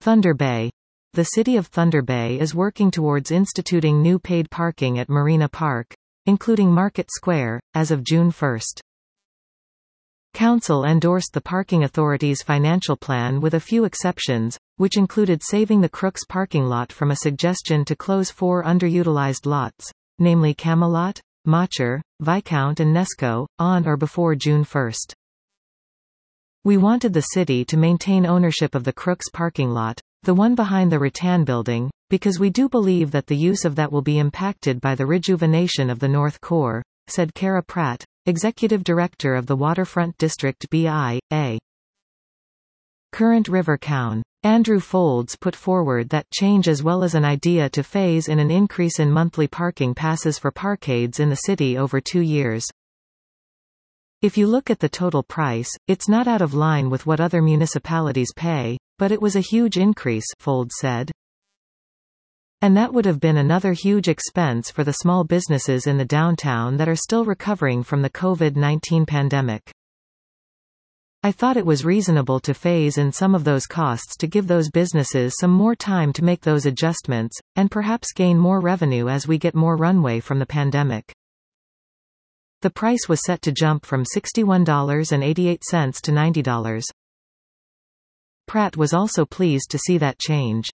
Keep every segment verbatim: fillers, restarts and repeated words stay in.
Thunder Bay. The city of Thunder Bay is working towards instituting new paid parking at Marina Park, including Market Square, as of June first. Council endorsed the Parking Authority's financial plan with a few exceptions, which included saving the Crooks parking lot from a suggestion to close four underutilized lots, namely Camelot, Maucher, Viscount and Nesco, on or before June first. We wanted the city to maintain ownership of the Crooks parking lot, the one behind the Rattan building, because we do believe that the use of that will be impacted by the rejuvenation of the North Core, said Kara Pratt, Executive Director of the Waterfront District B I A. Current River Cown. Andrew Folds put forward that change as well as an idea to phase in an increase in monthly parking passes for parkades in the city over two years. If you look at the total price, it's not out of line with what other municipalities pay, but it was a huge increase, Folds said. And that would have been another huge expense for the small businesses in the downtown that are still recovering from the COVID nineteen pandemic. I thought it was reasonable to phase in some of those costs to give those businesses some more time to make those adjustments, and perhaps gain more revenue as we get more runway from the pandemic. The price was set to jump from sixty-one dollars and eighty-eight cents to ninety dollars. Pratt was also pleased to see that change.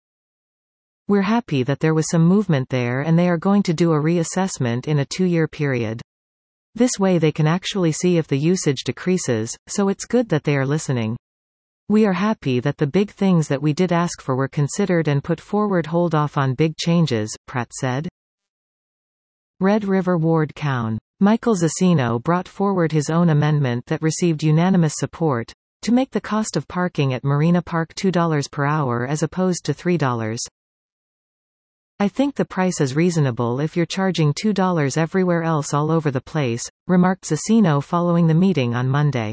We're happy that there was some movement there and they are going to do a reassessment in a two-year period. This way they can actually see if the usage decreases, so it's good that they are listening. We are happy that the big things that we did ask for were considered and put forward. Hold off on big changes, Pratt said. Red River Ward Cown. Michael Zacino brought forward his own amendment that received unanimous support, to make the cost of parking at Marina Park two dollars per hour as opposed to three dollars. I think the price is reasonable if you're charging two dollars everywhere else all over the place, remarked Zacino following the meeting on Monday.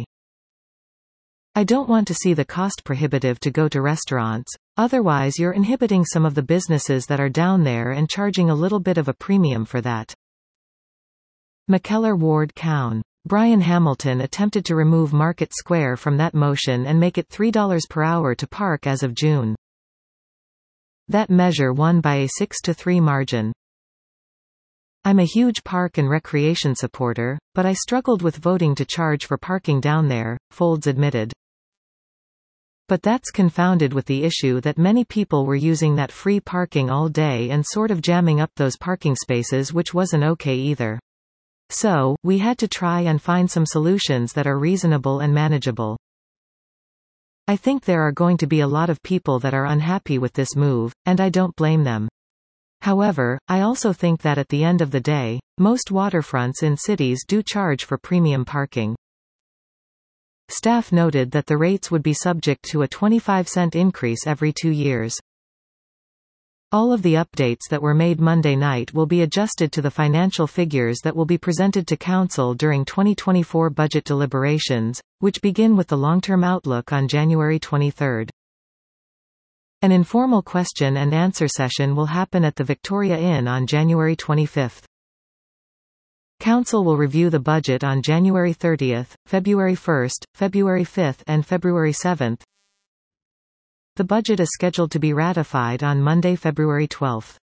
I don't want to see the cost prohibitive to go to restaurants, otherwise you're inhibiting some of the businesses that are down there and charging a little bit of a premium for that. McKellar Ward Cown. Brian Hamilton attempted to remove Market Square from that motion and make it three dollars per hour to park as of June. That measure won by a six to three margin. I'm a huge park and recreation supporter, but I struggled with voting to charge for parking down there, Folds admitted. But that's confounded with the issue that many people were using that free parking all day and sort of jamming up those parking spaces, which wasn't okay either. So, we had to try and find some solutions that are reasonable and manageable. I think there are going to be a lot of people that are unhappy with this move, and I don't blame them. However, I also think that at the end of the day, most waterfronts in cities do charge for premium parking. Staff noted that the rates would be subject to a twenty-five cent increase every two years. All of the updates that were made Monday night will be adjusted to the financial figures that will be presented to Council during twenty twenty-four budget deliberations, which begin with the long-term outlook on January twenty-third. An informal question and answer session will happen at the Victoria Inn on January twenty-fifth. Council will review the budget on January thirtieth, February first, February fifth and February seventh. The budget is scheduled to be ratified on Monday, February twelfth.